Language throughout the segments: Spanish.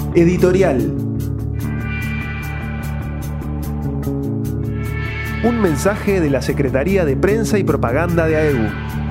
Editorial. Un mensaje de la Secretaría de Prensa y Propaganda de AEU.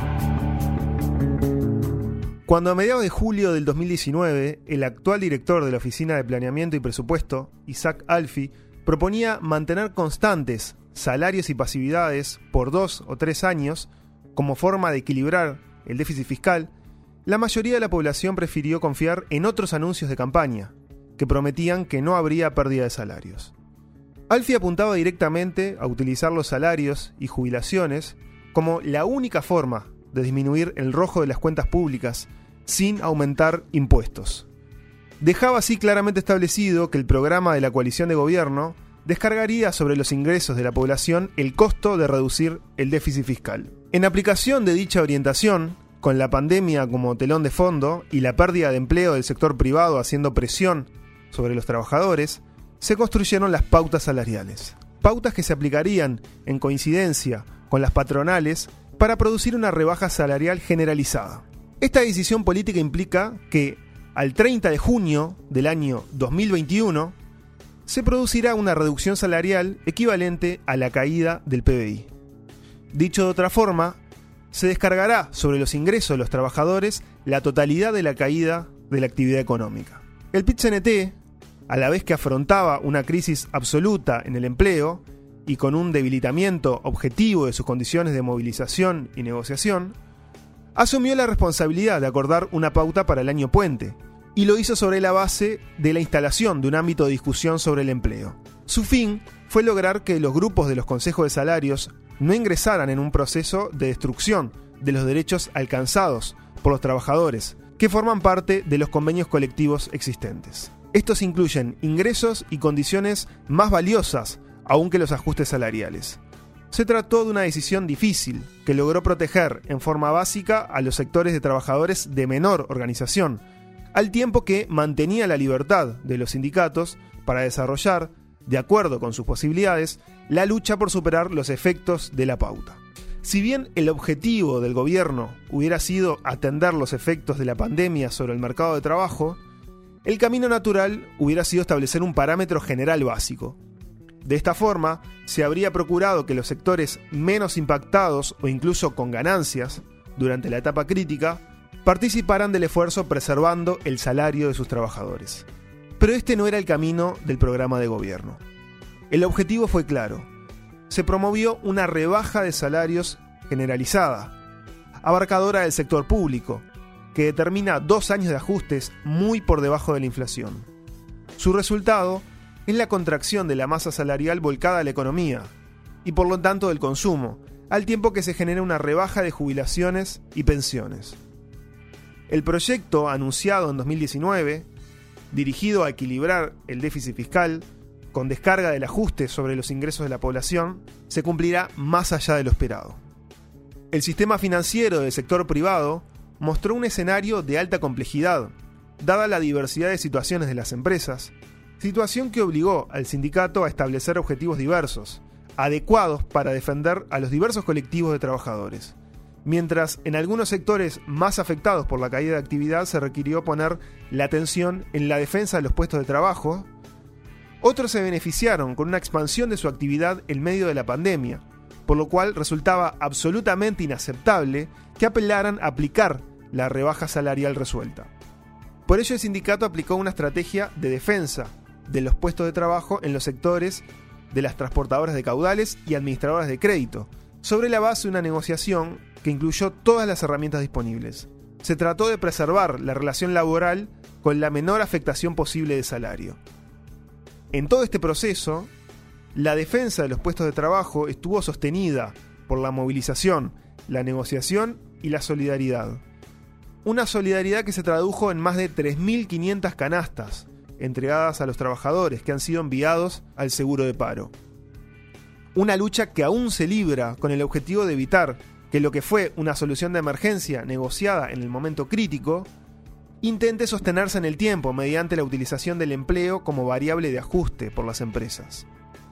Cuando a mediados de julio del 2019, el actual director de la Oficina de Planeamiento y Presupuesto, Isaac Alfi, proponía mantener constantes salarios y pasividades por 2 o 3 años como forma de equilibrar el déficit fiscal, la mayoría de la población prefirió confiar en otros anuncios de campaña, que prometían que no habría pérdida de salarios. Alfi apuntaba directamente a utilizar los salarios y jubilaciones como la única forma de disminuir el rojo de las cuentas públicas sin aumentar impuestos. Dejaba así claramente establecido que el programa de la coalición de gobierno descargaría sobre los ingresos de la población el costo de reducir el déficit fiscal. En aplicación de dicha orientación, con la pandemia como telón de fondo y la pérdida de empleo del sector privado haciendo presión sobre los trabajadores, se construyeron las pautas salariales. Pautas que se aplicarían en coincidencia con las patronales para producir una rebaja salarial generalizada. Esta decisión política implica que, al 30 de junio del año 2021, se producirá una reducción salarial equivalente a la caída del PBI. Dicho de otra forma, se descargará sobre los ingresos de los trabajadores la totalidad de la caída de la actividad económica. El PIT-CNT, a la vez que afrontaba una crisis absoluta en el empleo y con un debilitamiento objetivo de sus condiciones de movilización y negociación, asumió la responsabilidad de acordar una pauta para el año puente, y lo hizo sobre la base de la instalación de un ámbito de discusión sobre el empleo. Su fin fue lograr que los grupos de los consejos de salarios no ingresaran en un proceso de destrucción de los derechos alcanzados por los trabajadores, que forman parte de los convenios colectivos existentes. Estos incluyen ingresos y condiciones más valiosas aún que los ajustes salariales. Se trató de una decisión difícil que logró proteger en forma básica a los sectores de trabajadores de menor organización, al tiempo que mantenía la libertad de los sindicatos para desarrollar, de acuerdo con sus posibilidades, la lucha por superar los efectos de la pauta. Si bien el objetivo del gobierno hubiera sido atender los efectos de la pandemia sobre el mercado de trabajo, el camino natural hubiera sido establecer un parámetro general básico. De esta forma, se habría procurado que los sectores menos impactados o incluso con ganancias durante la etapa crítica participaran del esfuerzo preservando el salario de sus trabajadores. Pero este no era el camino del programa de gobierno. El objetivo fue claro. Se promovió una rebaja de salarios generalizada, abarcadora del sector público, que determina 2 años de ajustes muy por debajo de la inflación. Su resultado es la contracción de la masa salarial volcada a la economía, y por lo tanto del consumo, al tiempo que se genera una rebaja de jubilaciones y pensiones. El proyecto anunciado en 2019, dirigido a equilibrar el déficit fiscal, con descarga del ajuste sobre los ingresos de la población, se cumplirá más allá de lo esperado. El sistema financiero del sector privado mostró un escenario de alta complejidad, dada la diversidad de situaciones de las empresas, situación que obligó al sindicato a establecer objetivos diversos, adecuados para defender a los diversos colectivos de trabajadores. Mientras en algunos sectores más afectados por la caída de actividad se requirió poner la atención en la defensa de los puestos de trabajo, otros se beneficiaron con una expansión de su actividad en medio de la pandemia, por lo cual resultaba absolutamente inaceptable que apelaran a aplicar la rebaja salarial resuelta. Por ello el sindicato aplicó una estrategia de defensa de los puestos de trabajo en los sectores de las transportadoras de caudales y administradoras de crédito, sobre la base de una negociación que incluyó todas las herramientas disponibles. Se trató de preservar la relación laboral con la menor afectación posible de salario. En todo este proceso, la defensa de los puestos de trabajo estuvo sostenida por la movilización, la negociación y la solidaridad. Una solidaridad que se tradujo en más de 3.500 canastas entregadas a los trabajadores que han sido enviados al seguro de paro. Una lucha que aún se libra con el objetivo de evitar que lo que fue una solución de emergencia negociada en el momento crítico intente sostenerse en el tiempo mediante la utilización del empleo como variable de ajuste por las empresas.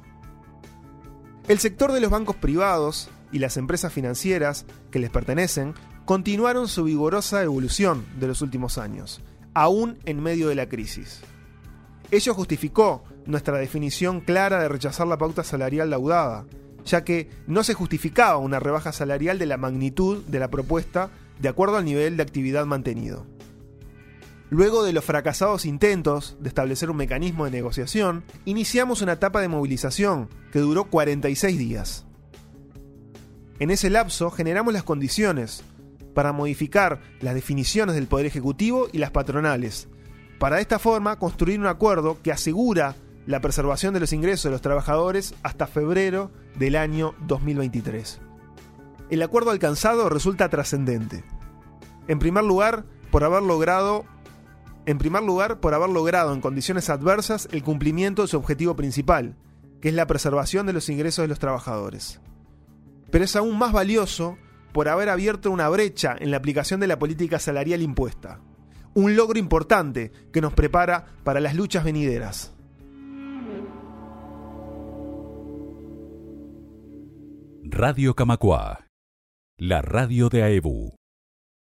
El sector de los bancos privados y las empresas financieras que les pertenecen continuaron su vigorosa evolución de los últimos años, aún en medio de la crisis. Ello justificó nuestra definición clara de rechazar la pauta salarial laudada, ya que no se justificaba una rebaja salarial de la magnitud de la propuesta de acuerdo al nivel de actividad mantenido. Luego de los fracasados intentos de establecer un mecanismo de negociación, iniciamos una etapa de movilización que duró 46 días. En ese lapso generamos las condiciones para modificar las definiciones del Poder Ejecutivo y las patronales, para de esta forma construir un acuerdo que asegura la preservación de los ingresos de los trabajadores hasta febrero del año 2023. El acuerdo alcanzado resulta trascendente. En primer lugar, por haber logrado en condiciones adversas el cumplimiento de su objetivo principal, que es la preservación de los ingresos de los trabajadores. Pero es aún más valioso por haber abierto una brecha en la aplicación de la política salarial impuesta. Un logro importante que nos prepara para las luchas venideras. Radio Camacuá, la radio de AEBU.